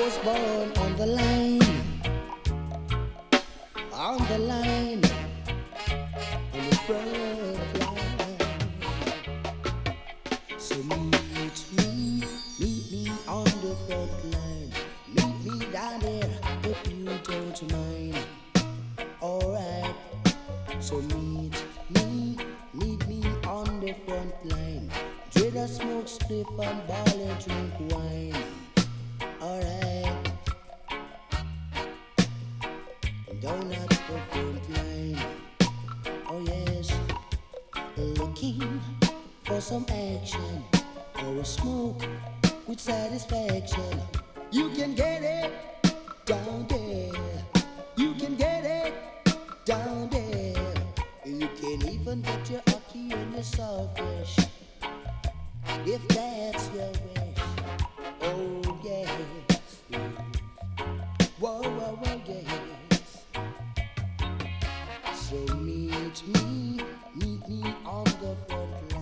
was born on the line, on the line, on the front line. So meet me on the front line. Meet me down there if you don't mind. Alright, so meet me on the front line. Dread a smoke split and ball and drink wine. Alright, down at the front line. Oh yes, looking for some action or a smoke with satisfaction. You can get it down there. You can get it down there. You can even get your hockey in the saltfish if that's your wish. Oh yes. Whoa, whoa, whoa, yes. So meet me on the front line.